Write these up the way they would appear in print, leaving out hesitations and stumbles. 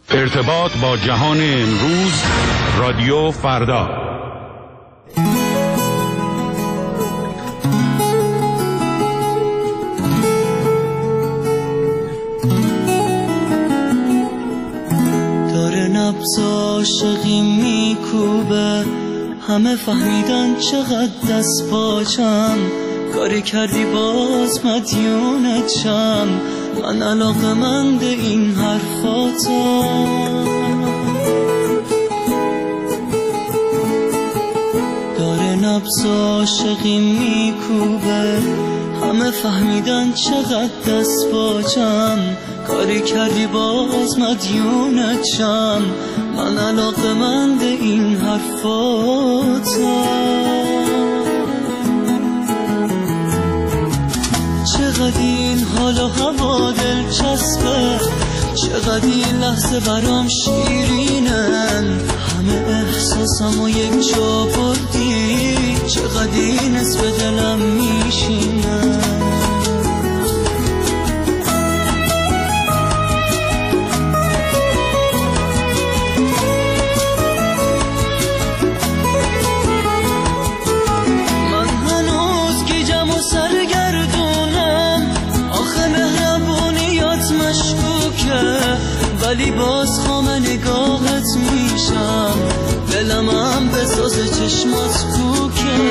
ارتباط با جهان امروز، رادیو فردا. داره نبض عاشقی میکوبه، همه فهمیدن چقدر دست پاچم، کاری کردی باز مدیونتم، من علاقه‌مند این حرفاتم. داره نبض عاشقی میکوبه، همه فهمیدن چقدر دست پاچم، کاری کردی باز مدیونتم، من علاقه‌مند این حرفاتم. چقدر این حال و هوا دلچسبه، چقدر این لحظه برام شیرینن، همه احساسم و یک جا بردی، چقدر این اسم دلم میشینن. ولی باز خام نگاهت میشم، دلم هم به ساز چشمات کوکه.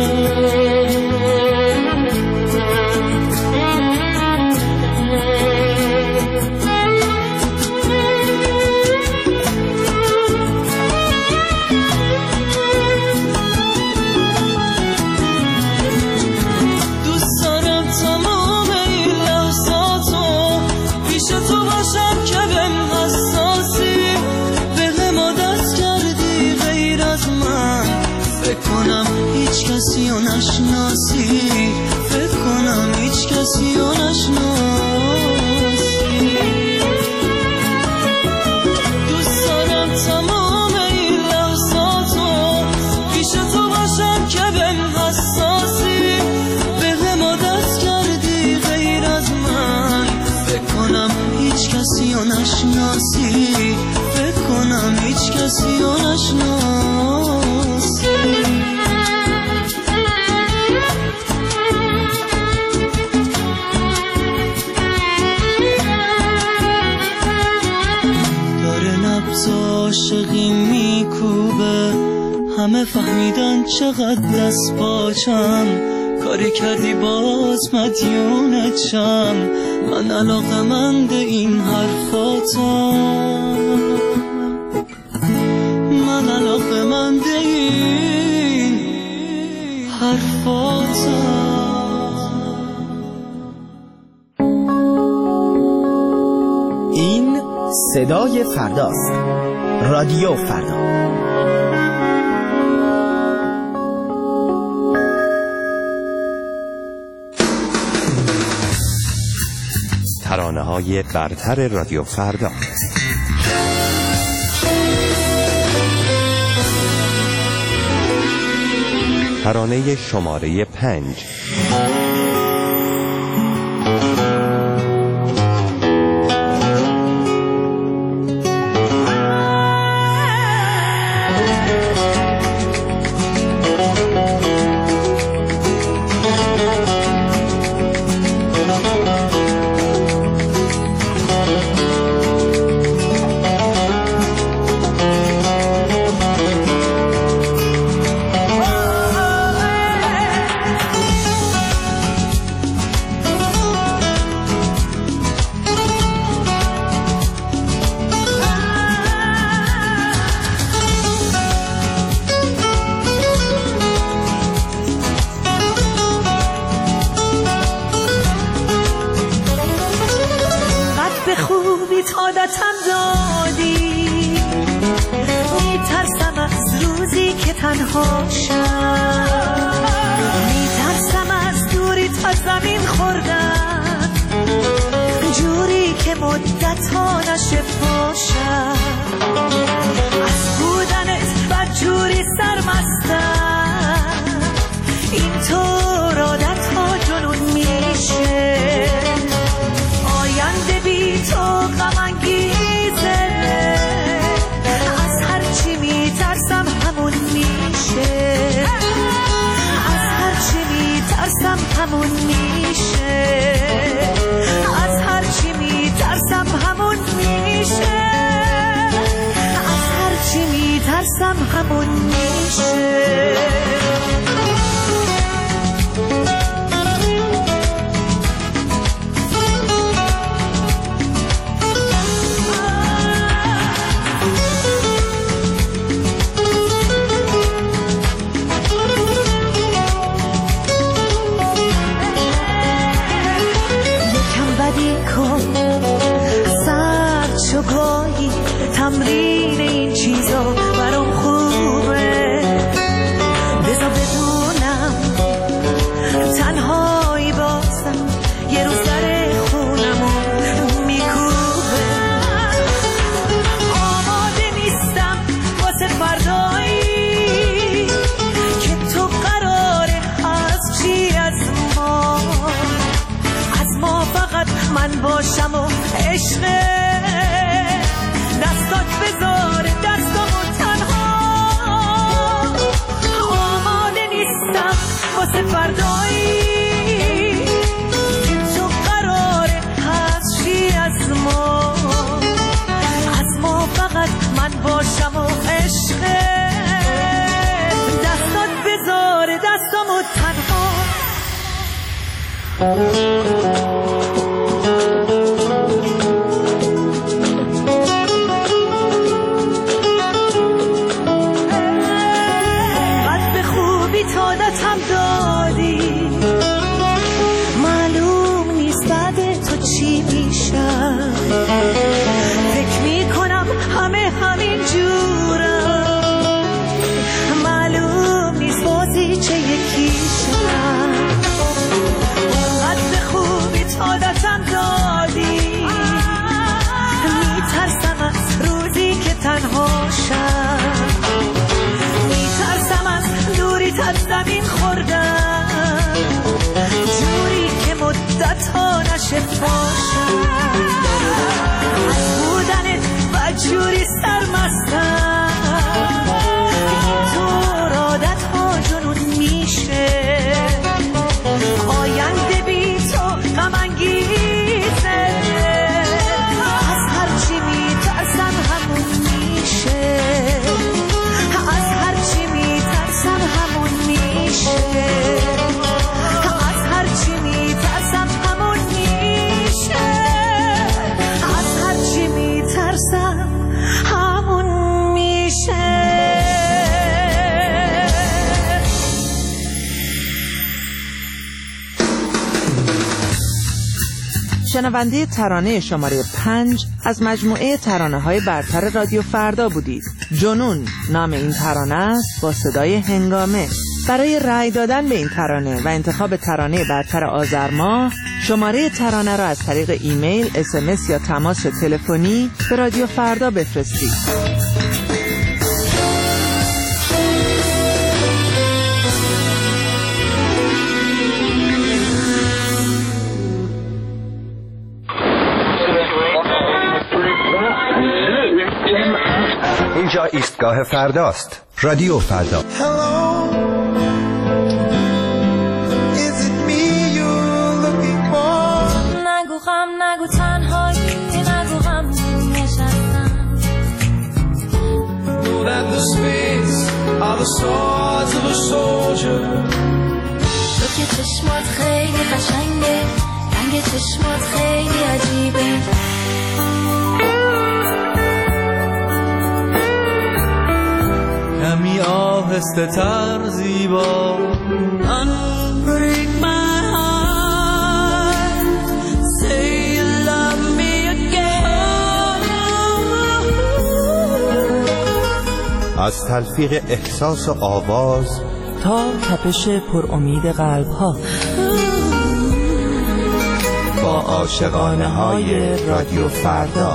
دوست دارم تمام این لحظاتو پیش تو باشم که بهم حساسی، به ما دست کردی غیر از من، فکر کنم هیچ کسی رو نشناسی، فکر کنم هیچ کسی رو نشناسی. دوست دارم تمام این لحظاتو پیش تو باشم که بهم حساسی، به ما دست کردی غیر از من، فکر کنم هیچ کسی رو نشناسی، فکر کنم هیچ کسی رو نشناسی. داره نبض عاشقی میکوبه، همه فهمیدن چقدر دست پاچم، کاری کردی باز مدیونتم، من علاقه‌مند این حرفاتم، من علاقه‌مند این حرفاتم. این صدای فرداست، رادیو فردا. ترانه‌های برتر رادیو فردا. ترانه شماره 5. عادتم دادی، میترسم از روزی که تنها شم، میترسم از دوری تا زمین خوردن، جوری که مدت‌ها نشفاشم، از بودنت بدجوری سرمستم، اینطور عادت‌ها جنون میشه، آینده بی تو غم انگیزه. همون میشه. تمرین این چیزا برام خوبه، بذار بدونم تنهایی بازم یه روز در خونمو میکوبه. آماده نیستم واسه فردایی که تو قراره از چی از ما فقط من باشم و عشقه. دستات بذاره دستامو تنها، آماده نیستم واسه فردایی که تو قراره هستی از ما فقط من باشم و عشقه. دستات بذاره دستامو تنها. فکر میکنم همین جورم، معلوم نیست بازی چه یکیشم. قد خوبی عادتم دادی، میترسم از روزی که تنهاشم، میترسم از دوریت از زمین خوردم، جوری که مدت ها نشه باشم. بودنت و جوری سرمستم، تو عادت ها جنون میشه. آینده بی تو غم انگیزه، از هرچی میترسم همون میشه، از هرچی میترسم همون میشه، از هرچی میترسم همون میشه، از هرچی میترسم همون میشه. شنونده ترانه شماره 5 از مجموعه ترانه‌های برتر رادیو فردا بودید. جنون نام این ترانه است با صدای هنگامه. برای رأی دادن به این ترانه و انتخاب ترانه برتر آذر ماه، شماره ترانه را از طریق ایمیل، SMS یا تماس تلفنی به رادیو فردا بفرستید. اینجا ایستگاه فرداست. رادیو فردا. نگو غم، نگو تنهایی، نگو غم نشستم. تو که چشمات خیلی قشنگه، رنگ چشمات خیلی عجیبه. کمی آهسته تر زیبا. Unbreak my heart, say you love me again. از تلفیق احساس و آواز تا تپش پر امید قلب ها، با عاشقانه های رادیو فردا.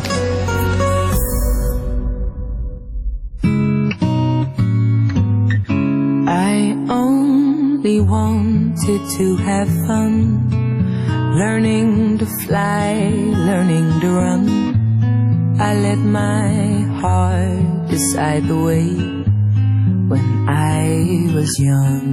We wanted to have fun, learning to fly, learning to run. I let my heart decide the way when I was young.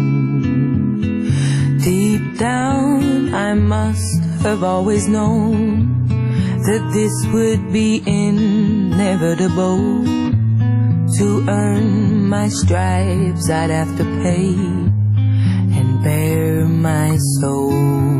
Deep down I must have always known that this would be inevitable, to earn my stripes I'd have to pay and bare my soul.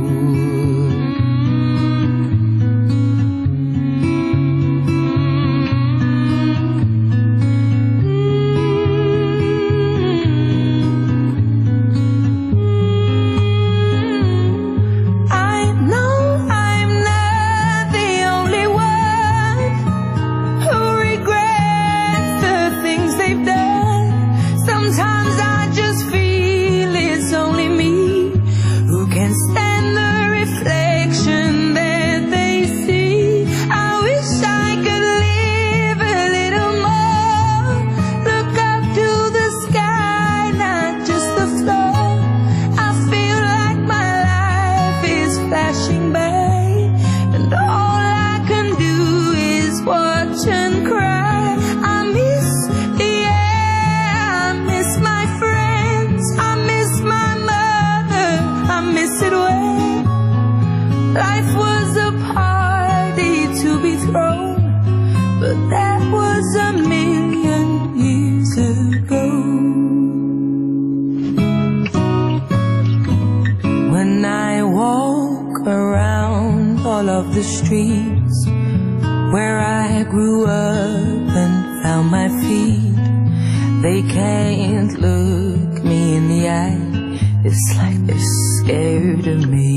The streets where I grew up and found my feet, they can't look me in the eye. It's like they're scared of me.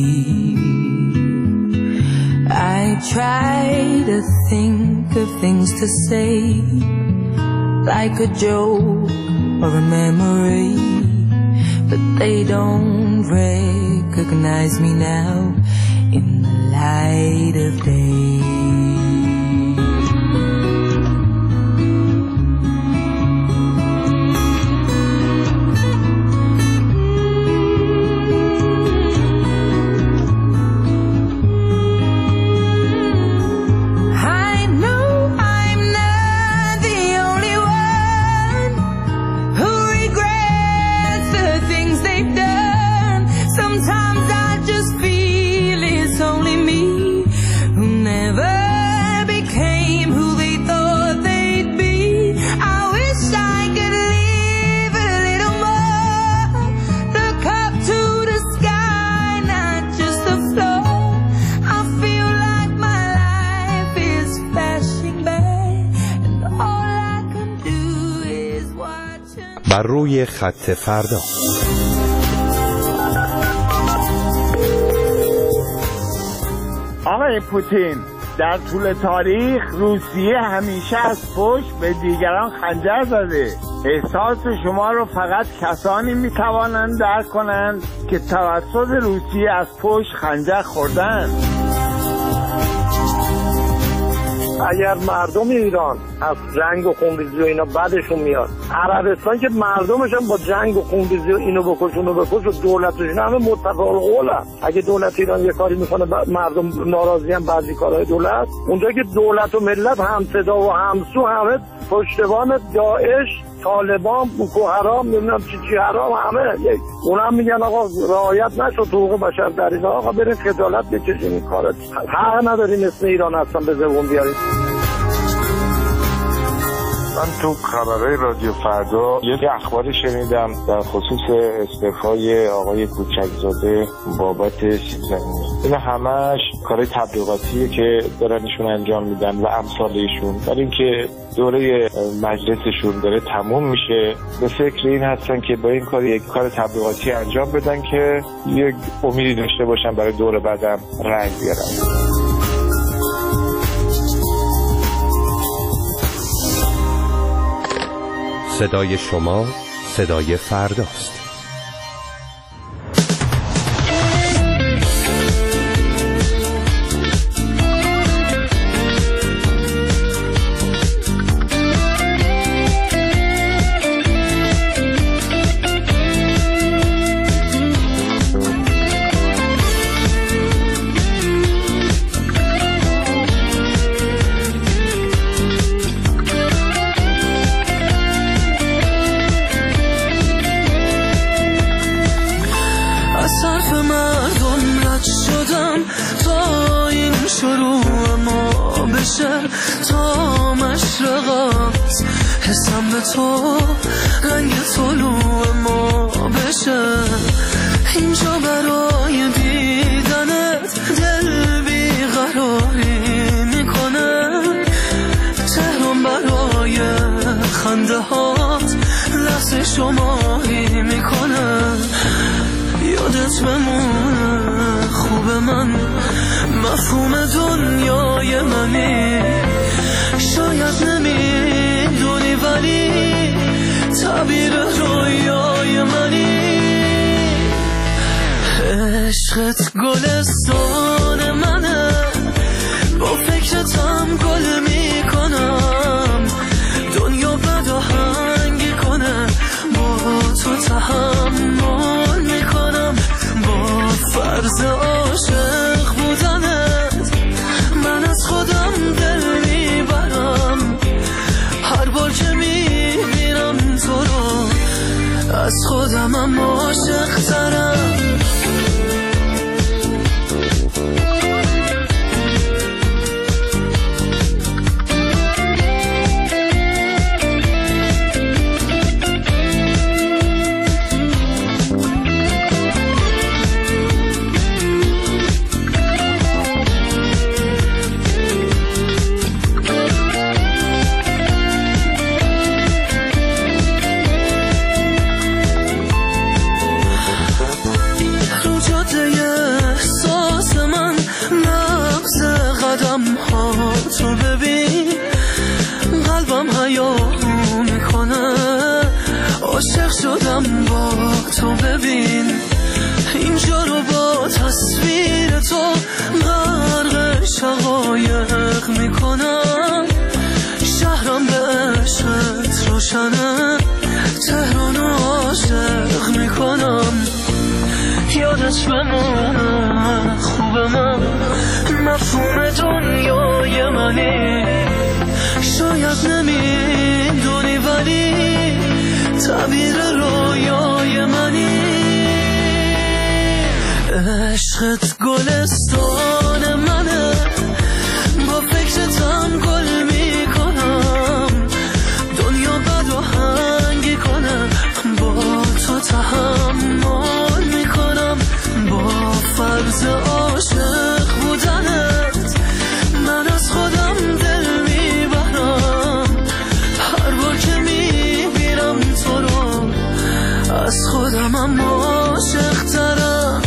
I try to think of things to say, like a joke or a memory, but they don't recognize me now in the light of day. بر روی خط فردا. آقای پوتین، در طول تاریخ روسیه همیشه از پشت به دیگران خنجر زده. احساس شما رو فقط کسانی میتوانند درک کنند که توسط روسیه از پشت خنجر خوردند. اگر مردم ایران از جنگ و خونریزی و اینا بعدشون میاد، عربستان که مردمشون با جنگ و خونریزی و اینو بکش اونو بکش و دولتشون همه متفق القولن. اگه دولت ایران یه کاری میکنه مردم ناراضی هم بعضی کارهای دولت، اونجا که دولت و ملت هم صدا و همسو همه پشتوان داعش، طالبان، بوکو حرام، نمیدونم چی حرام، همه یک. اونم میگن آقا رعایت نشد حقوق بشر در ایران، آقا برید خجالت بکشین این کارت. حق ندارین اسم ایران اصلا به زبون بیارید. من تو خبرهای رادیو فردا یه اخباری شنیدم در خصوص استعفای آقای کوچکزاده بابت سیب زمینی. این همش کارهای تبلیغاتیه که دارن ایشون انجام میدن و امثال ایشون، برای اینکه دوره مجلسشون داره تموم میشه به فکر این هستن که با این کار یک کار تبلیغاتی انجام بدن که یک امیدی داشته باشن برای دوره بعدم رنگ بیارن. صدای شما صدای فرداست. تا مشرقات حسم به تو رنگ طلوع ما بشه. اینجا برای دیدنت دل بیقراری میکنه. تهران برای خنده هات لحظه شماری میکنه. یادت بمونه خوب من مفهوم دنیای منی. شاید نمیدونی ولی تعبیر رویای منی. عشقت گلستان منه، با فکرتم گل میکنم. دنیا بد و هنگی کنه، با تو تحمل میکنم. با فرض عاشق بودنت من از خودم دل میبرم. هر بار که میبینم تو رو از خودمم عاشق ترم. تو ببین قلبم حیاهو میکنه. عاشق شدم با تو ببین. اینجا رو با تصویر تو غرق شقایق میکنم. شهرم به عشقت روشنه، تهران عاشق میکنم. یادت بمونه خوب من مفهوم دنیای منی. شاید نمیدونی ولی تعبیر رویای منی. عشقت گلستان منه، با فکرتم گل میکنم. دنیا بد و هنگی کنه، با تو تحمل میکنم. با فرض عاشق بودنت من از خودم دل میبرم. هر بار که میبینم تو رو از خودمم عاشق ترم.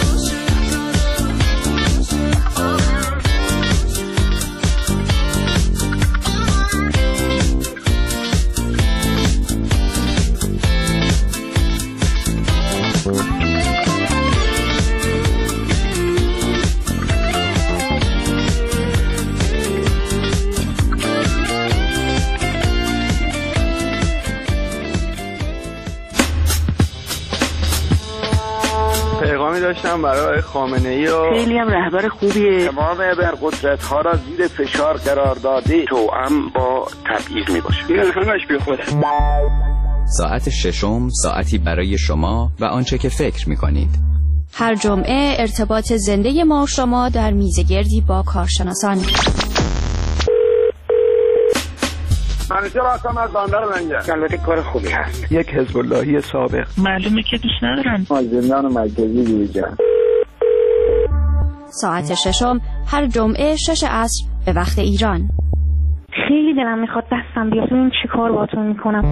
داشتم برای خامنه‌ای و خیلی هم رهبر خوبیه. تمام ابرقدرت‌ها را زیر فشار قرار داده. توأم با تبعیض میباشه. این همش بی خوده. ساعت ششم ساعتی برای شما و آنچه که فکر میکنید. هر جمعه ارتباط زنده ما و شما در میزگردی با کارشناسان. منیجر هستم از بندر لنگر. البته کار خوبی هست. یک حزب اللهی سابق. معلومه که دوست ندارن. زندان مرکزی بیرجان. ساعت ششم هر جمعه 6 عصر به وقت ایران. خیلی دلم میخواد دستم بیاد این چی کار باتون میکنم.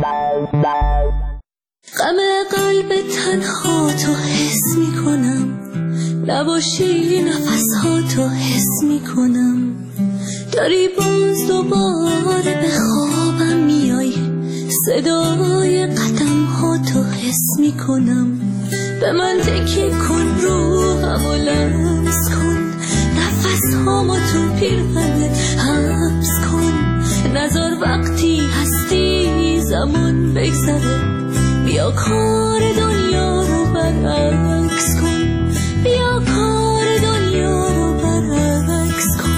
غم قلب تنها تو حس میکنم. نباشی نفسها تو حس میکنم. داری باز دوباره به خوابم میای. صدای قدم ها تو حس میکنم. به من تکی کن روحم و لمس کن. نفس هامو تو پیرهنت حبس کن. نظر وقتی هستی زمان بگذره. بیا کار دنیا رو برعکس کن. بیا کار دنیا رو برعکس کن.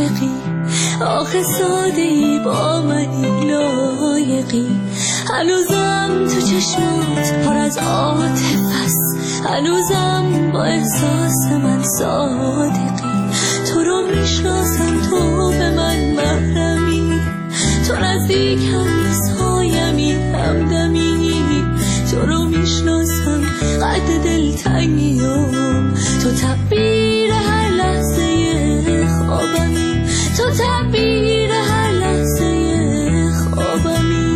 عاشقی، آخه ساده ای با منی لایقی. هنوزم تو چشمات پر از عاطفه است، هنوزم با احساس من صادقی. تو رو میشناسم، تو به من محرمی، تو نزدیکم سایمی همدمی. تو رو میشناسم قد دلتنگیم، تو تعبیر هر لحظه خوابمی، تو تعبیر هر لحظه خوابمی.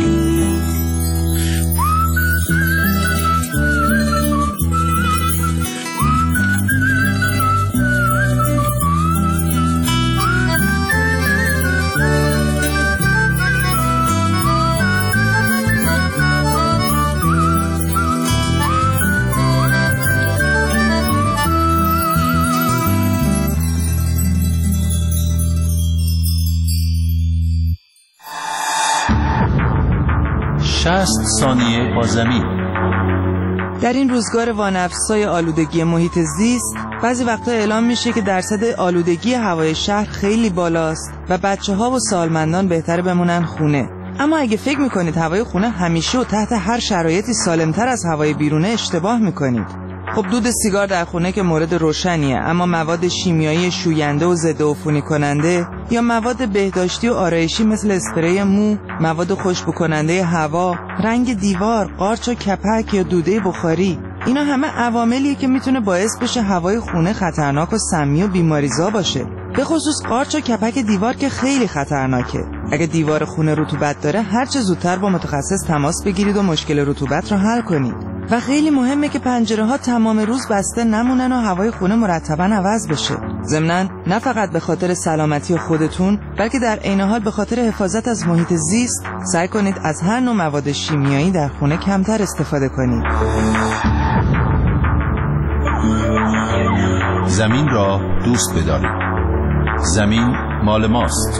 ثانیه با زمین. در این روزگار وانفسای آلودگی محیط زیست بعضی وقتا اعلام میشه که درصد آلودگی هوای شهر خیلی بالاست و بچه‌ها و سالمندان بهتره بمونن خونه. اما اگه فکر میکنید هوای خونه همیشه و تحت هر شرایطی سالمتر از هوای بیرونه، اشتباه میکنید. خب دود سیگار در خونه که مورد روشنیه، اما مواد شیمیایی شوینده و ضد عفونی کننده یا مواد بهداشتی و آرایشی مثل اسپری مو، مواد خوشبو کننده هوا، رنگ دیوار، قارچ و کپک یا دوده بخاری، اینا همه عواملیه که میتونه باعث بشه هوای خونه خطرناک و سمی و بیماریزا باشه. به خصوص قارچ و کپک دیوار که خیلی خطرناکه. اگه دیوار خونه رطوبت داره، هر چه زودتر با متخصص تماس بگیرید و مشکل رطوبت رو حل کنید. و خیلی مهمه که پنجره‌ها تمام روز بسته نمونن و هوای خونه مرتباً عوض بشه. ضمناً نه فقط به خاطر سلامتی خودتون، بلکه در عین حال به خاطر حفاظت از محیط زیست، سعی کنید از هر نوع مواد شیمیایی در خونه کمتر استفاده کنید. زمین را دوست بدارید. زمین مال ماست.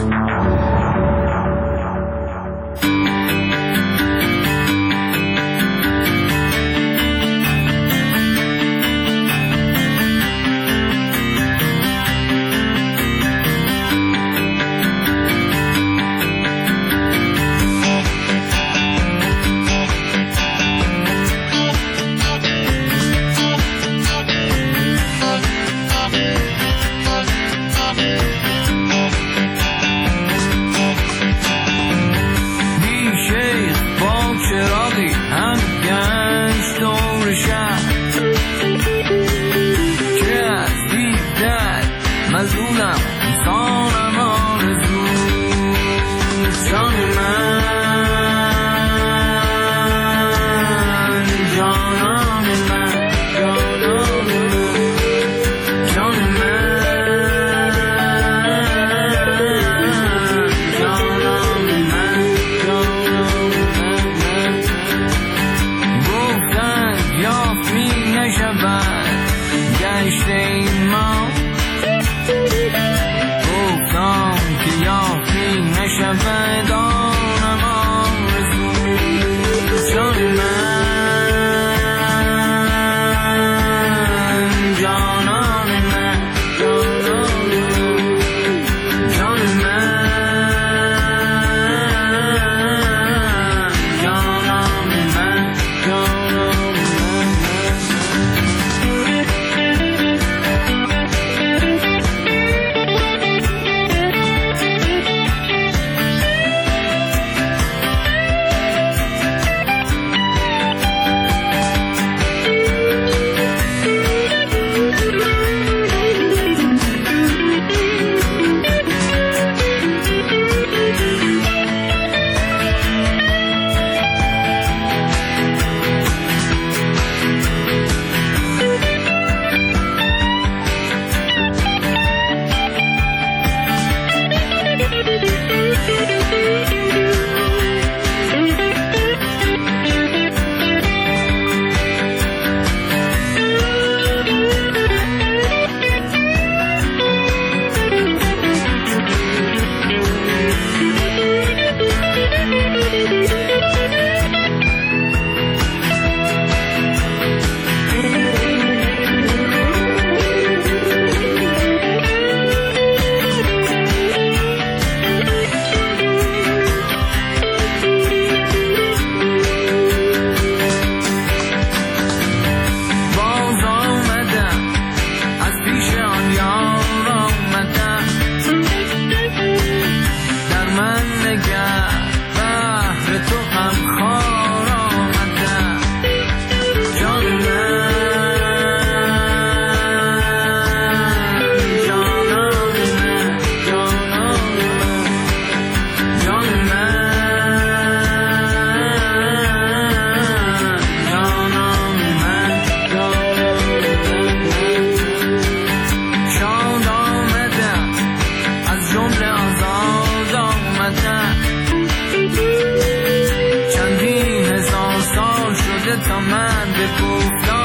به قفلان